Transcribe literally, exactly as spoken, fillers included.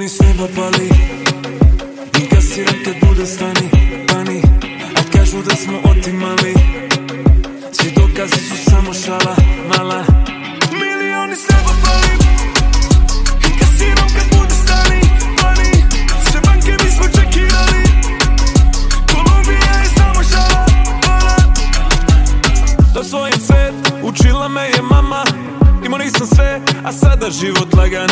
Milioni s neba pali, inkasiram kad bude stani, pani. A kažu da smo otimali, svi dokazi su samo šala, mala. Milioni s neba pali, inkasiram kad bude stani, pani. Sve banke mi smo čekirali, Kolumbija je samo šala, mala. Da svojim svet učila me je mama. Imao nisam sve, a sada život lagan